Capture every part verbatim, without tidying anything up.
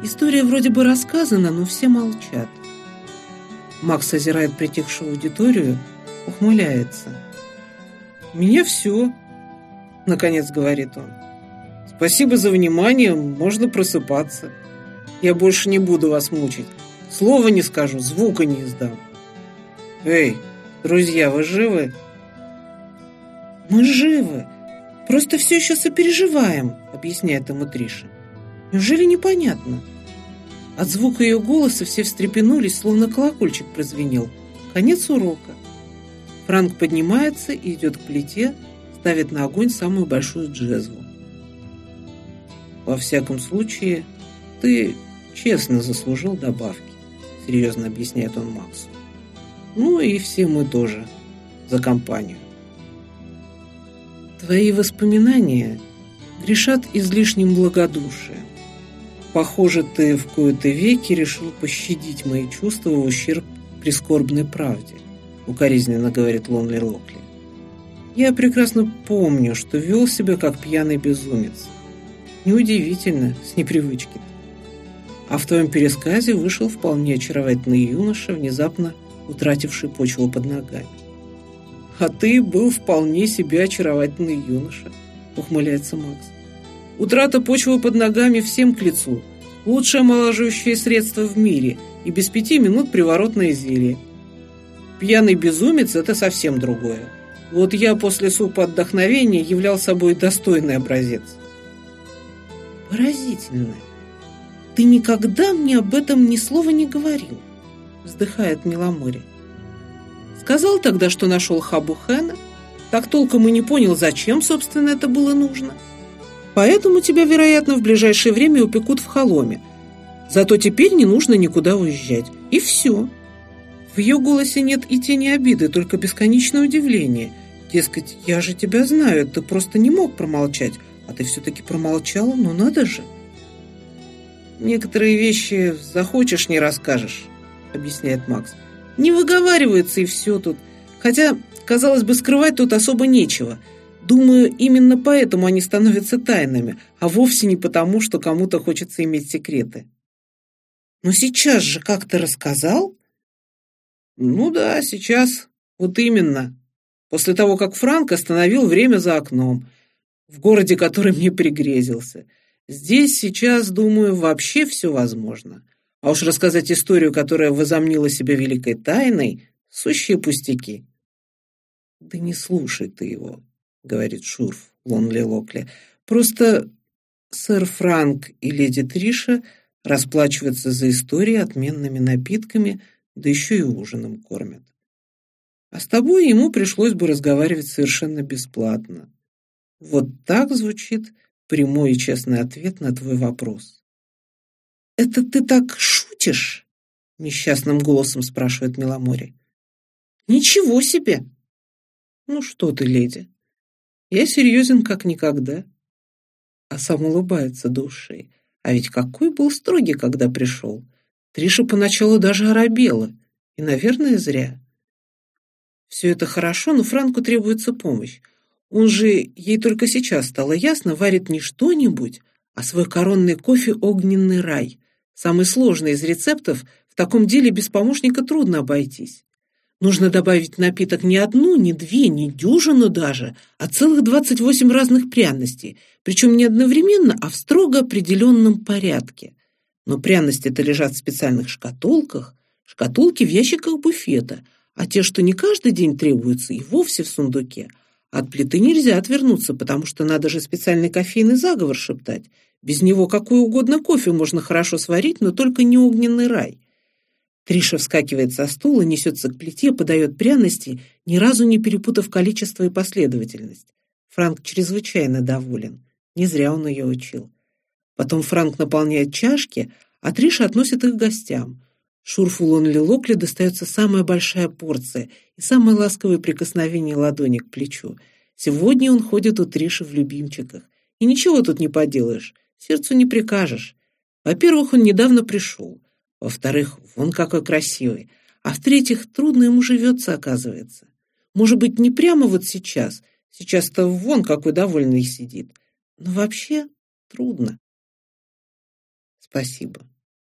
История вроде бы рассказана, но все молчат. Макс озирает притихшую аудиторию, ухмыляется. «У меня все», — наконец говорит он. «Спасибо за внимание, можно просыпаться. Я больше не буду вас мучить. Слова не скажу, звука не издам. Эй, друзья, вы живы?» «Мы живы, просто все еще сопереживаем», — объясняет ему Триша. «Неужели непонятно?» От звука ее голоса все встрепенулись, словно колокольчик прозвенел. Конец урока. Франк поднимается и идет к плите, ставит на огонь самую большую джезву. «Во всяком случае, ты честно заслужил добавки», — серьезно объясняет он Максу. «Ну и все мы тоже за компанию. Твои воспоминания грешат излишним благодушием. Похоже, ты в кои-то веки решил пощадить мои чувства в ущерб прискорбной правде», — укоризненно говорит Лонли Локли. «Я прекрасно помню, что вел себя как пьяный безумец. Неудивительно, с непривычки-то. А в твоем пересказе вышел вполне очаровательный юноша, внезапно утративший почву под ногами». «А ты был вполне себе очаровательный юноша», — ухмыляется Макс. «Утрата почвы под ногами всем к лицу. Лучшее омолаживающее средство в мире и без пяти минут приворотное зелье. Пьяный безумец — это совсем другое. Вот я после супа отдохновения являл собой достойный образец». «Поразительно. Ты никогда мне об этом ни слова не говорил», — вздыхает Миломори. «Сказал тогда, что нашел Хабу Хэна, так толком и не понял, зачем, собственно, это было нужно. Поэтому тебя, вероятно, в ближайшее время упекут в Холоме. Зато теперь не нужно никуда уезжать. И все». В ее голосе нет и тени обиды, только бесконечное удивление. Дескать, я же тебя знаю, ты просто не мог промолчать, а ты все-таки промолчал, ну надо же. «Некоторые вещи захочешь, не расскажешь», — объясняет Макс. «Не выговаривается и все тут. Хотя, казалось бы, скрывать тут особо нечего. Думаю, именно поэтому они становятся тайнами, а вовсе не потому, что кому-то хочется иметь секреты». «Но сейчас же как ты рассказал?» «Ну да, сейчас. Вот именно. После того, как Франк остановил время за окном, в городе, который мне пригрезился. Здесь сейчас, думаю, вообще все возможно. А уж рассказать историю, которая возомнила себя великой тайной, сущие пустяки». «Да не слушай ты его», — говорит Шурф Лонли Локли. «Просто сэр Франк и леди Триша расплачиваются за истории отменными напитками, да еще и ужином кормят. А с тобой ему пришлось бы разговаривать совершенно бесплатно. Вот так звучит прямой и честный ответ на твой вопрос». «Это ты так шутишь?» — несчастным голосом спрашивает Миломори. «Ничего себе!» «Ну что ты, леди, я серьезен как никогда». А сам улыбается до ушей. А ведь какой был строгий, когда пришел. Триша поначалу даже оробела. И, наверное, зря. Все это хорошо, но Франку требуется помощь. Он же, ей только сейчас стало ясно, варит не что-нибудь, а свой коронный кофе «Огненный рай». Самый сложный из рецептов, в таком деле без помощника трудно обойтись. Нужно добавить в напиток не одну, не две, не дюжину даже, а целых двадцать восемь разных пряностей, причем не одновременно, а в строго определенном порядке. Но пряности-то лежат в специальных шкатулках, шкатулки в ящиках буфета, а те, что не каждый день требуются, и вовсе в сундуке. От плиты нельзя отвернуться, потому что надо же специальный кофейный заговор шептать. Без него какой угодно кофе можно хорошо сварить, но только не огненный рай. Триша вскакивает со стула, несется к плите, подает пряности, ни разу не перепутав количество и последовательность. Франк чрезвычайно доволен. Не зря он ее учил. Потом Франк наполняет чашки, а Триша относит их гостям. Шурфу Лонли Локли достается самая большая порция и самое ласковое прикосновение ладони к плечу. Сегодня он ходит у Триши в любимчиках. И ничего тут не поделаешь, сердцу не прикажешь. Во-первых, он недавно пришел. Во-вторых, вон какой красивый. А в-третьих, трудно ему живется, оказывается. Может быть, не прямо вот сейчас. Сейчас-то вон какой довольный сидит. Но вообще трудно. Спасибо.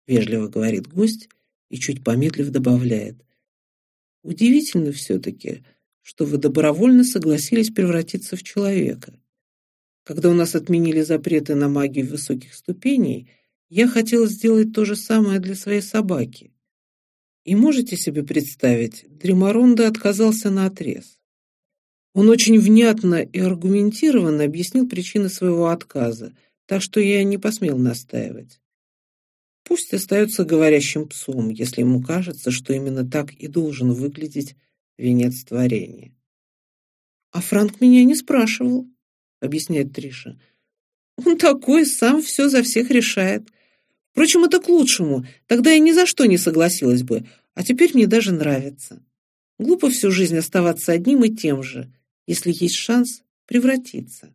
вежливо говорит гость и, чуть помедлив, добавляет. Удивительно все-таки, что вы добровольно согласились превратиться в человека. Когда у нас отменили запреты на магию высоких ступеней, я хотела сделать то же самое для своей собаки. И можете себе представить, Дримаронда отказался наотрез. Он очень внятно и аргументированно объяснил причины своего отказа, так что я не посмел настаивать. Пусть остается говорящим псом, если ему кажется, что именно так и должен выглядеть венец творения. «А Франк меня не спрашивал», — объясняет Триша. «Он такой, сам все за всех решает. Впрочем, это к лучшему, тогда я ни за что не согласилась бы, а теперь мне даже нравится. Глупо всю жизнь оставаться одним и тем же, если есть шанс превратиться».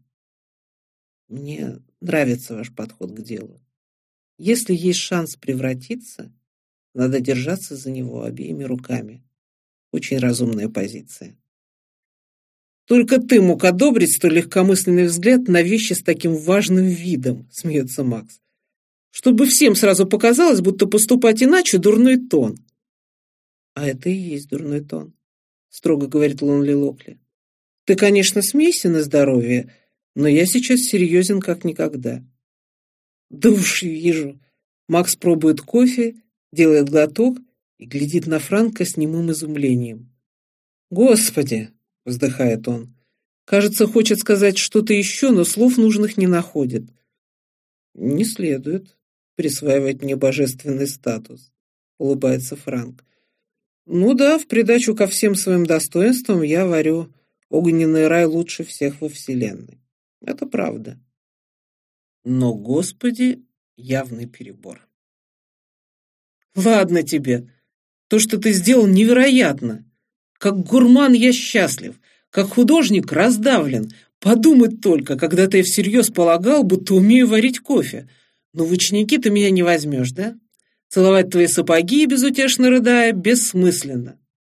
«Мне нравится ваш подход к делу. Если есть шанс превратиться, надо держаться за него обеими руками. Очень разумная позиция». «Только ты мог одобрить столь легкомысленный взгляд на вещи с таким важным видом», — смеется Макс. «Чтобы всем сразу показалось, будто поступать иначе — дурной тон». «А это и есть дурной тон», — строго говорит Лонли Локли. «Ты, конечно, смейся на здоровье, но я сейчас серьезен как никогда». «Да уж вижу». Макс пробует кофе, делает глоток и глядит на Франка с немым изумлением. «Господи!» — вздыхает он. Кажется, хочет сказать что-то еще, но слов нужных не находит. «Не следует присваивать мне божественный статус», — улыбается Франк. «Ну да, в придачу ко всем своим достоинствам я варю огненный рай лучше всех во Вселенной. Это правда. Но, Господи, явный перебор». «Ладно тебе. То, что ты сделал, невероятно. Как гурман я счастлив, как художник раздавлен. Подумать только, когда-то я всерьез полагал, будто умею варить кофе. Но в ученики ты меня не возьмешь, да? Целовать твои сапоги, безутешно рыдая, бессмысленно».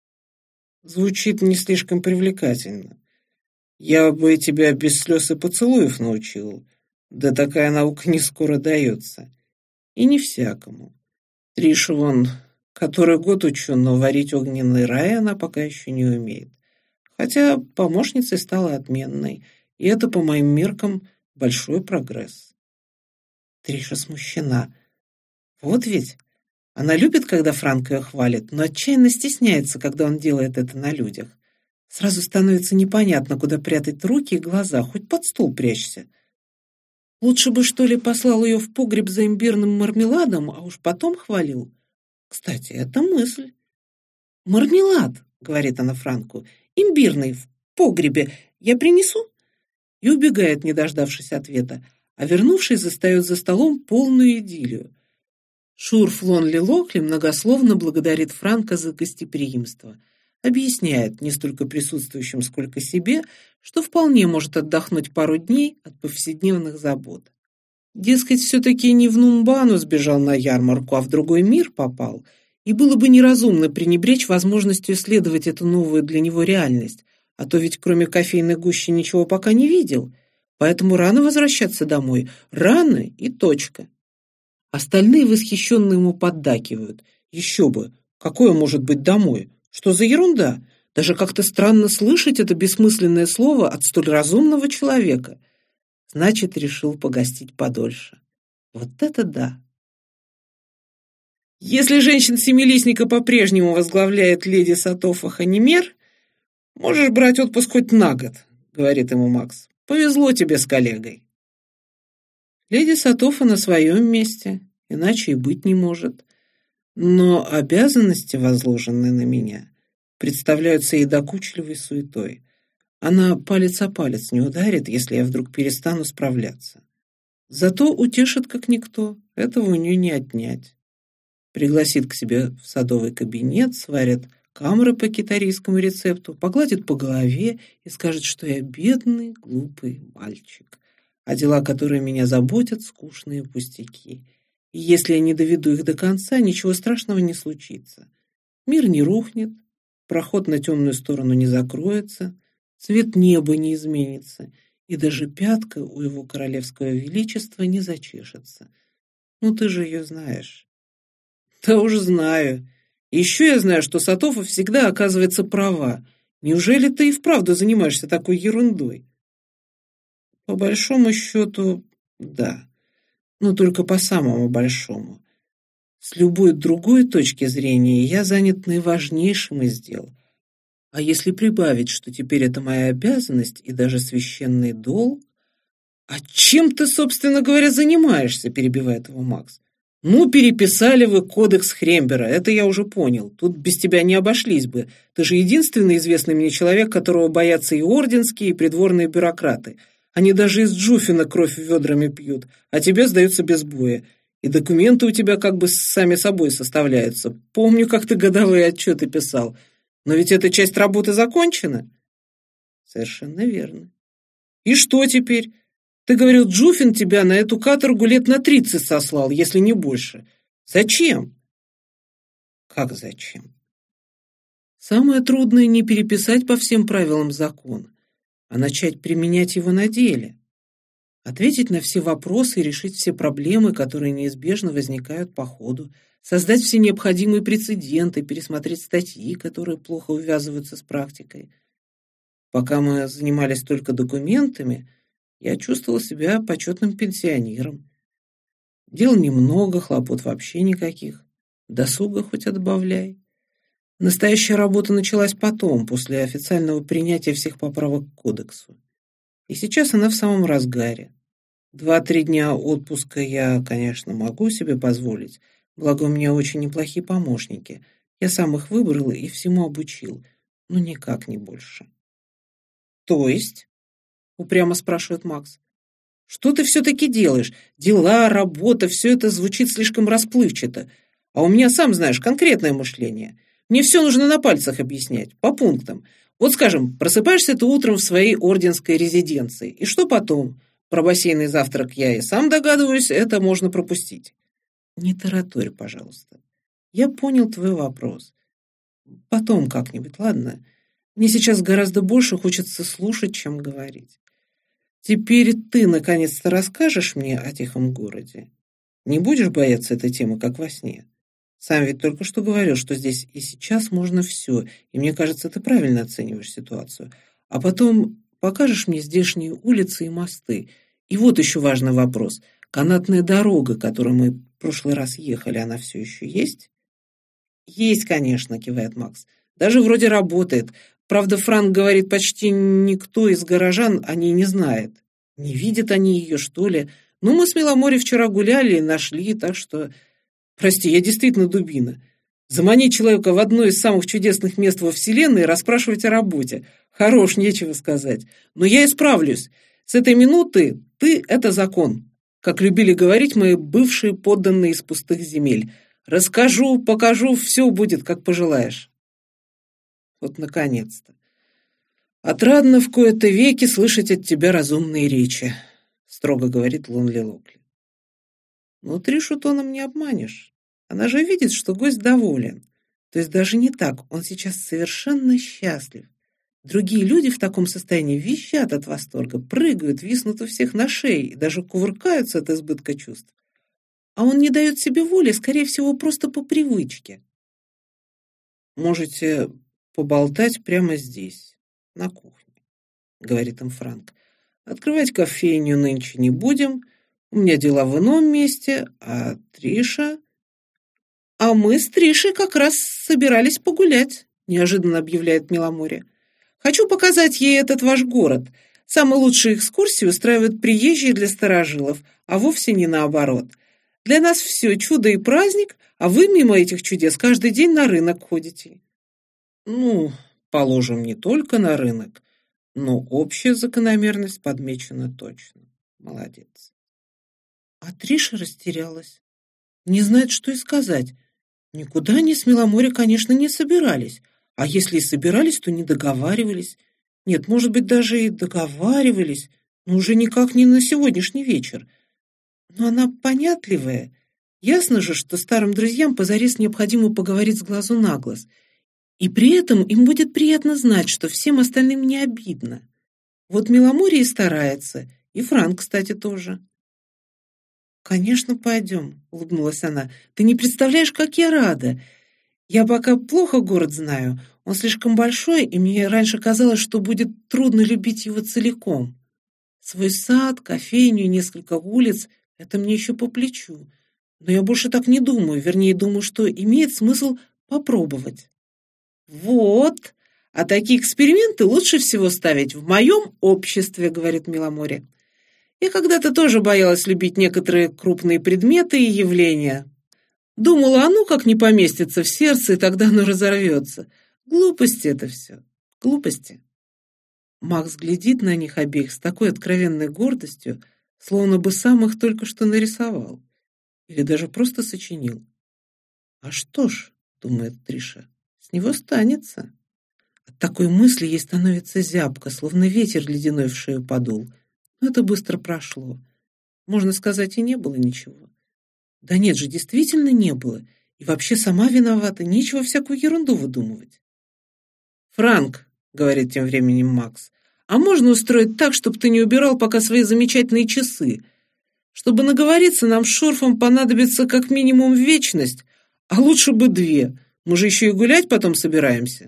Звучит не слишком привлекательно. Я бы тебя без слез и поцелуев научил. Да такая наука не скоро дается. И не всякому. Триша вон, который год учу, но варить огненный рай она пока еще не умеет. Хотя помощницей стала отменной, и это, по моим меркам, большой прогресс. Триша смущена. Вот ведь. Она любит, когда Франк ее хвалит, но отчаянно стесняется, когда он делает это на людях. Сразу становится непонятно, куда прятать руки и глаза, хоть под стол прячься. Лучше бы, что ли, послал ее в погреб за имбирным мармеладом, а уж потом хвалил. Кстати, это мысль. «Мармелад», — говорит она Франку, — «имбирный, в погребе. Я принесу?» И убегает, не дождавшись ответа, а вернувшись, застает за столом полную идиллию. Шурф Лонли Локли многословно благодарит Франка за гостеприимство. Объясняет, не столько присутствующим, сколько себе, что вполне может отдохнуть пару дней от повседневных забот. Дескать, все-таки не в Нумбану сбежал на ярмарку, а в другой мир попал, и было бы неразумно пренебречь возможностью исследовать эту новую для него реальность, а то ведь кроме кофейной гущи ничего пока не видел, поэтому рано возвращаться домой, рано и точка. Остальные восхищенно ему поддакивают. Еще бы, какое может быть домой? Что за ерунда? Даже как-то странно слышать это бессмысленное слово от столь разумного человека. Значит, решил погостить подольше. Вот это да! «Если женщин-семилистника по-прежнему возглавляет леди Сатофа Ханимер, можешь брать отпуск хоть на год», — говорит ему Макс. «Повезло тебе с коллегой». Леди Сатофа на своем месте, иначе и быть не может. Но обязанности, возложенные на меня, представляются ей докучливой суетой. Она палец о палец не ударит, если я вдруг перестану справляться. Зато утешит как никто, этого у нее не отнять. Пригласит к себе в садовый кабинет, сварит камры по китарийскому рецепту, погладит по голове и скажет, что я бедный, глупый мальчик, а дела, которые меня заботят, скучные пустяки. И если я не доведу их до конца, ничего страшного не случится. Мир не рухнет, проход на темную сторону не закроется, цвет неба не изменится, и даже пятка у его королевского величества не зачешется. Ну, ты же ее знаешь. Да уж знаю. Еще я знаю, что Сатофа всегда оказывается права. Неужели ты и вправду занимаешься такой ерундой? По большому счету, да. Но только по самому большому. С любой другой точки зрения я занят наиважнейшим из дел. А если прибавить, что теперь это моя обязанность и даже священный долг... «А чем ты, собственно говоря, занимаешься?» – перебивает его Макс. «Ну, переписали вы кодекс Хрембера, это я уже понял. Тут без тебя не обошлись бы. Ты же единственный известный мне человек, которого боятся и орденские, и придворные бюрократы. Они даже из Джуфина кровь ведрами пьют, а тебе сдаются без боя. И документы у тебя как бы сами собой составляются. Помню, как ты годовые отчеты писал. Но ведь эта часть работы закончена». «Совершенно верно. И что теперь? Ты говорил, Джуфин тебя на эту каторгу лет на тридцать сослал, если не больше. Зачем?» «Как зачем?» «Самое трудное не переписать по всем правилам закона, а начать применять его на деле. Ответить на все вопросы и решить все проблемы, которые неизбежно возникают по ходу, создать все необходимые прецеденты, пересмотреть статьи, которые плохо увязываются с практикой. Пока мы занимались только документами, я чувствовал себя почетным пенсионером. Дел немного, хлопот вообще никаких. Досуга хоть отбавляй. Настоящая работа началась потом, после официального принятия всех поправок к кодексу. И сейчас она в самом разгаре. Два-три дня отпуска я, конечно, могу себе позволить, благо у меня очень неплохие помощники. Я сам их выбрал и всему обучил, но никак не больше». «То есть?» — упрямо спрашивает Макс. «Что ты все-таки делаешь? Дела, работа, все это звучит слишком расплывчато. А у меня, сам знаешь, конкретное мышление. Мне все нужно на пальцах объяснять, по пунктам. Вот, скажем, просыпаешься ты утром в своей орденской резиденции. И что потом? Про бассейный завтрак я и сам догадываюсь, это можно пропустить». «Не тараторь, пожалуйста. Я понял твой вопрос. Потом как-нибудь, ладно? Мне сейчас гораздо больше хочется слушать, чем говорить. Теперь ты наконец-то расскажешь мне о тихом городе? Не будешь бояться этой темы, как во сне? Сам ведь только что говорил, что здесь и сейчас можно все, и мне кажется, ты правильно оцениваешь ситуацию. А потом покажешь мне здешние улицы и мосты. И вот еще важный вопрос. Канатная дорога, которой мы в прошлый раз ехали, она все еще есть?» «Есть, конечно», — кивает Макс. «Даже вроде работает. Правда, Франк говорит, почти никто из горожан о ней не знает. Не видят они ее, что ли. Ну, мы с Миломори вчера гуляли и нашли, так что... Прости, я действительно дубина. Заманить человека в одно из самых чудесных мест во Вселенной и расспрашивать о работе. Хорош, нечего сказать. Но я исправлюсь. С этой минуты ты — это закон. Как любили говорить мои бывшие подданные из пустых земель. Расскажу, покажу, все будет, как пожелаешь». Вот наконец-то. «Отрадно в кои-то веки слышать от тебя разумные речи», — строго говорит Лонли Локли. «Но Тришу тоном не обманешь. Она же видит, что гость доволен. То есть даже не так, он сейчас совершенно счастлив. Другие люди в таком состоянии визжат от восторга, прыгают, виснут у всех на шее и даже кувыркаются от избытка чувств. А он не дает себе воли, скорее всего, просто по привычке». «Можете поболтать прямо здесь, на кухне», — говорит им Франк. «Открывать кофейню нынче не будем. У меня дела в ином месте, а Триша...» «А мы с Тришей как раз собирались погулять», — неожиданно объявляет Миломори. «Хочу показать ей этот ваш город. Самые лучшие экскурсии устраивают приезжие для старожилов, а вовсе не наоборот. Для нас все чудо и праздник, а вы мимо этих чудес каждый день на рынок ходите». «Ну, положим, не только на рынок, но общая закономерность подмечена точно. Молодец». А Триша растерялась. Не знает, что и сказать. Никуда они с Миломори, конечно, не собирались. А если и собирались, то не договаривались. Нет, может быть, даже и договаривались, но уже никак не на сегодняшний вечер. Но она понятливая. Ясно же, что старым друзьям позарез необходимо поговорить с глазу на глаз. И при этом им будет приятно знать, что всем остальным не обидно. Вот Миломори и старается, и Франк, кстати, тоже. «Конечно, пойдем», — улыбнулась она. «Ты не представляешь, как я рада. Я пока плохо город знаю. Он слишком большой, и мне раньше казалось, что будет трудно любить его целиком. Свой сад, кофейню, несколько улиц — это мне еще по плечу. Но я больше так не думаю, вернее, думаю, что имеет смысл попробовать». «Вот, а такие эксперименты лучше всего ставить в моем обществе», — говорит Миломоре. «Я когда-то тоже боялась любить некоторые крупные предметы и явления. Думала, а ну как не поместится в сердце, и тогда оно разорвется. Глупости это все, глупости». Макс глядит на них обеих с такой откровенной гордостью, словно бы сам их только что нарисовал. Или даже просто сочинил. «А что ж», — думает Триша, — «с него станется». От такой мысли ей становится зябко, словно ветер ледяной в шею подул. Но это быстро прошло. Можно сказать, и не было ничего. Да нет же, действительно не было. И вообще сама виновата, нечего всякую ерунду выдумывать. «Франк», — говорит тем временем Макс, «а можно устроить так, чтобы ты не убирал пока свои замечательные часы? Чтобы наговориться, нам с Шурфом понадобится как минимум вечность, а лучше бы две. Мы же еще и гулять потом собираемся».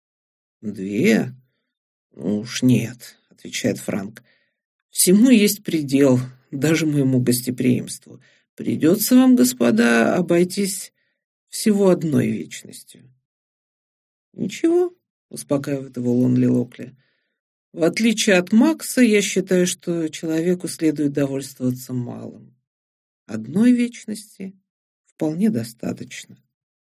«Две? Ну уж нет», — отвечает Франк. «Всему есть предел, даже моему гостеприимству. Придется вам, господа, обойтись всего одной вечностью». «Ничего», — успокаивает его Лонли Локли. «В отличие от Макса, я считаю, что человеку следует довольствоваться малым. Одной вечности вполне достаточно».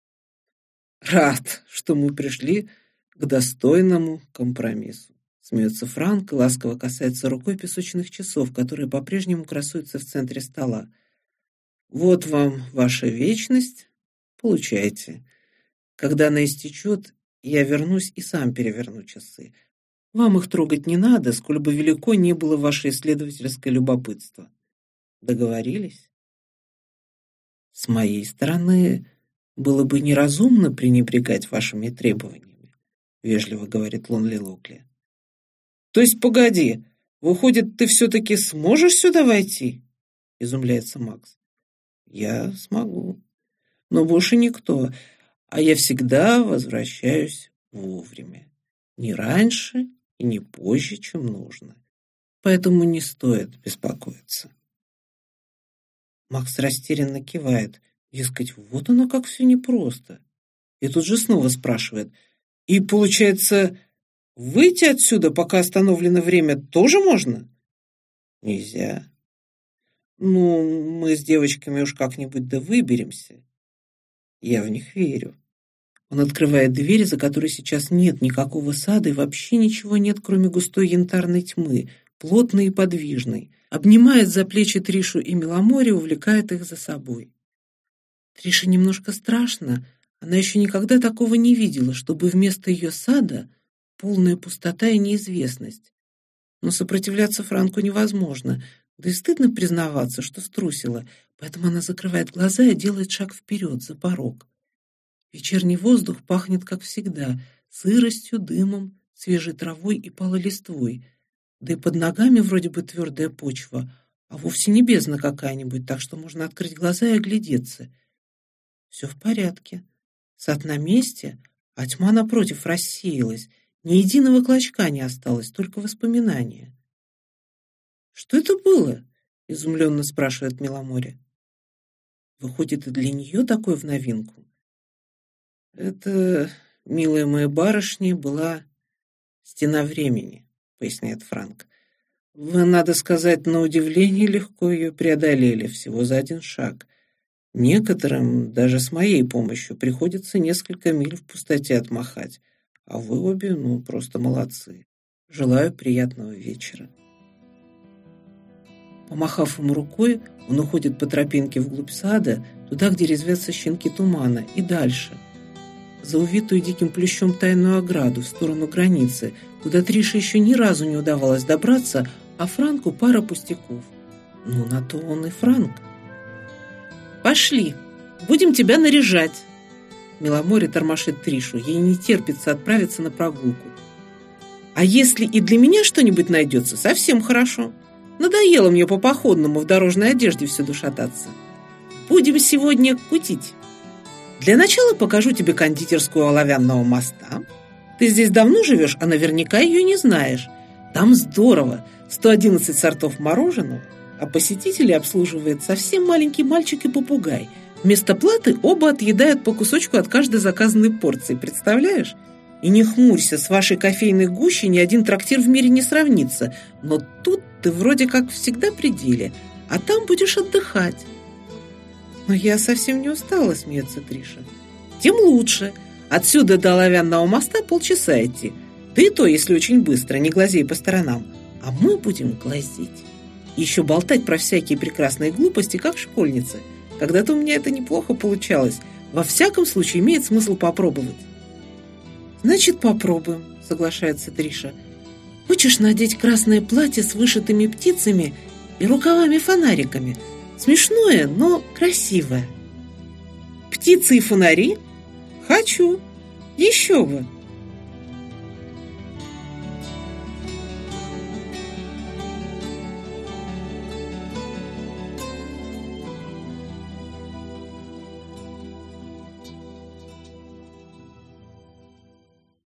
«Рад, что мы пришли к достойному компромиссу», — смеется Франк и ласково касается рукой песочных часов, которые по-прежнему красуются в центре стола. «Вот вам ваша вечность. Получайте. Когда она истечет, я вернусь и сам переверну часы. Вам их трогать не надо, сколь бы велико не было ваше исследовательское любопытство. Договорились?» «С моей стороны, было бы неразумно пренебрегать вашими требованиями», — вежливо говорит Лонли Локли. «То есть, погоди, выходит, ты все-таки сможешь сюда войти?» — изумляется Макс. «Я смогу, но больше никто, а я всегда возвращаюсь вовремя. Не раньше и не позже, чем нужно. Поэтому не стоит беспокоиться». Макс растерянно кивает. Дескать, вот оно как все непросто. И тут же снова спрашивает. «И получается, выйти отсюда, пока остановлено время, тоже можно?» «Нельзя. Ну, мы с девочками уж как-нибудь да выберемся. Я в них верю». Он открывает дверь, за которой сейчас нет никакого сада и вообще ничего нет, кроме густой янтарной тьмы, плотной и подвижной. Обнимает за плечи Тришу и Миломоре, увлекает их за собой. Трише немножко страшно. Она еще никогда такого не видела, чтобы вместо ее сада полная пустота и неизвестность. Но сопротивляться Франку невозможно, да и стыдно признаваться, что струсила, поэтому она закрывает глаза и делает шаг вперед, за порог. Вечерний воздух пахнет, как всегда, сыростью, дымом, свежей травой и палой листвой, да и под ногами вроде бы твердая почва, а вовсе не бездна какая-нибудь, так что можно открыть глаза и оглядеться. Все в порядке. Сад на месте, а тьма напротив рассеялась. Ни единого клочка не осталось, только воспоминания. «Что это было?» — изумленно спрашивает Миломоре. «Выходит, и для нее такое в новинку?» «Это, милые мои барышни, была стена времени», — поясняет Франк. «Вы, надо сказать, на удивление легко ее преодолели, всего за один шаг. Некоторым, даже с моей помощью, приходится несколько миль в пустоте отмахать, а вы обе, ну, просто молодцы. Желаю приятного вечера». Помахав ему рукой, он уходит по тропинке вглубь сада, туда, где резвятся щенки тумана, и дальше, за увитую диким плющом тайную ограду, в сторону границы, куда Трише еще ни разу не удавалось добраться, а Франку пара пустяков. Ну, на то он и Франк. «Пошли, будем тебя наряжать!» Миломоре тормошит Тришу, ей не терпится отправиться на прогулку. «А если и для меня что-нибудь найдется, совсем хорошо. Надоело мне по походному в дорожной одежде всюду шататься. Будем сегодня кутить. Для начала покажу тебе кондитерскую Оловянного моста. Ты здесь давно живешь, а наверняка ее не знаешь. Там здорово, сто одиннадцать сортов мороженого, а посетителей обслуживает совсем маленький мальчик и попугай. Вместо платы оба отъедают по кусочку от каждой заказанной порции, представляешь? И не хмурься, с вашей кофейной гущей ни один трактир в мире не сравнится. Но тут ты вроде как всегда при деле, а там будешь отдыхать. Но я совсем не устала, смеется Триша. Тем лучше. Отсюда до Оловянного моста полчаса идти. Да и то, если очень быстро, не глазей по сторонам. А мы будем глазеть. И еще болтать про всякие прекрасные глупости, как школьницы. Когда-то у меня это неплохо получалось. Во всяком случае, имеет смысл попробовать. Значит, попробуем, соглашается Триша. Хочешь надеть красное платье с вышитыми птицами и рукавами-фонариками? Смешное, но красивое. Птицы и фонари? Хочу. Еще бы.